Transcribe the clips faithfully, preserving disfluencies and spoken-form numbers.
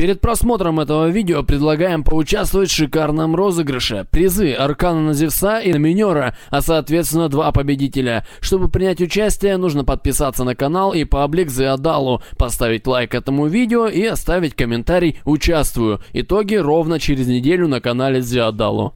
Перед просмотром этого видео предлагаем поучаствовать в шикарном розыгрыше. Призы Аркана на Зевса и на Минера, а соответственно два победителя. Чтобы принять участие, нужно подписаться на канал и паблик Зеодалу, поставить лайк этому видео и оставить комментарий «Участвую». Итоги ровно через неделю на канале Зеодалу.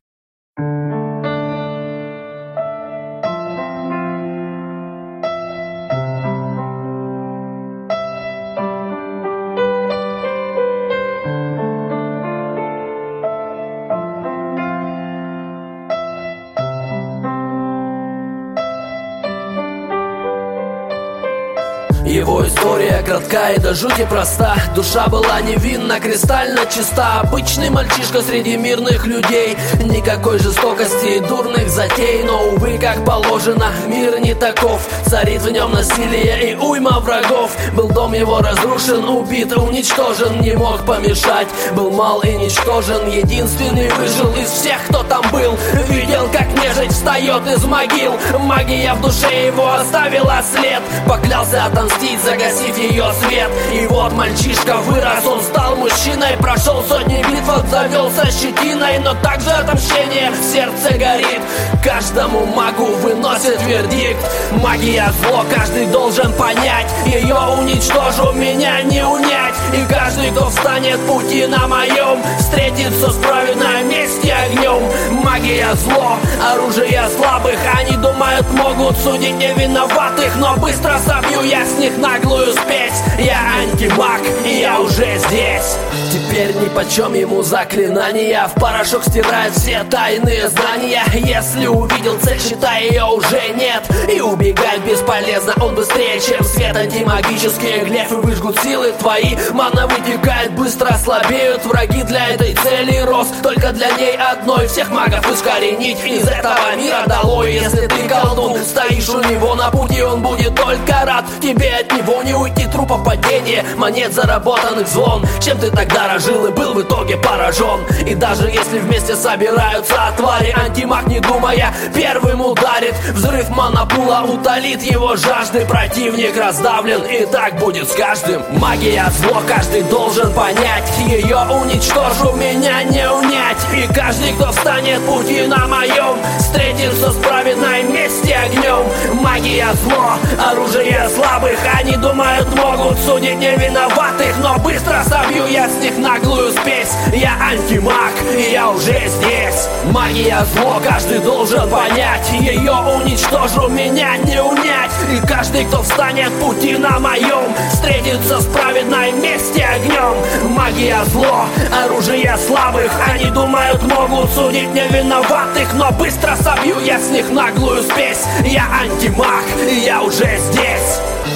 Его история кратка и до жути проста. Душа была невинна, кристально чиста. Обычный мальчишка среди мирных людей. Никакой жестокости и дурных затей. Но, увы, как положено, мир не таков. Царит в нем насилие и уйма врагов. Был дом его разрушен, убит, уничтожен. Не мог помешать, был мал и ничтожен. Единственный выжил из всех, кто там был. Видел, как нежить встает из могил. Магия в душе его оставила след. Поклялся отомстить, загасив ее свет. И вот мальчишка вырос, он стал мужчиной. Прошел сотни битв, обзавелся щетиной. Но также отомщение в сердце горит. Каждому магу выносит вердикт. Магия зло, каждый должен понять. Ее уничтожу, меня не унять. И каждый, кто встанет пути на моем, встретится с праведной мести огнем. Магия зло, оружие слабых. Они думают, могут судить невиноватых, но быстро собью я с них наглую спесь. Я антимаг, и я уже здесь. Теперь нипочем ему заклинания. В порошок стирает все тайные знания. Если увидел цель, считай, ее уже нет. И убегать бесполезно, он быстрее, чем свет. Антимагические глефы выжгут силы твои. Мана вытекает, быстро слабеют враги. Для этой цели рост, только для ней одной. Всех магов искоренить из этого мира долой. Если ты колдун, стоишь у него на пути, он будет только рад. Тебе от него не уйти, трупа падения, монет заработанных звон. Чем ты так дорожил и был в итоге поражен? И даже если вместе собираются твари, антимаг, не думая, первым ударит. Взрыв монопула утолит его жажды. Противник раздавлен, и так будет с каждым. Магия зло, каждый должен понять. Ее уничтожу, меня не унять. И каждый, кто встанет пути на моем, встретится с праведной мести огнем. Магия зло, оружие слабых. Они думают, могут судить невиноватых, но быстро собью я с них наглую спесь. Я антимаг, и я уже здесь. Магия зло, каждый должен понять. Ее уничтожу, меня не унять. И каждый, кто встанет пути на моем, встретится с праведной мести огнем. Магия зло, оружие слабых. Они думают, могут судить невиноватых, но быстро собью я с них наглую спесь. Я антимаг, и я уже здесь.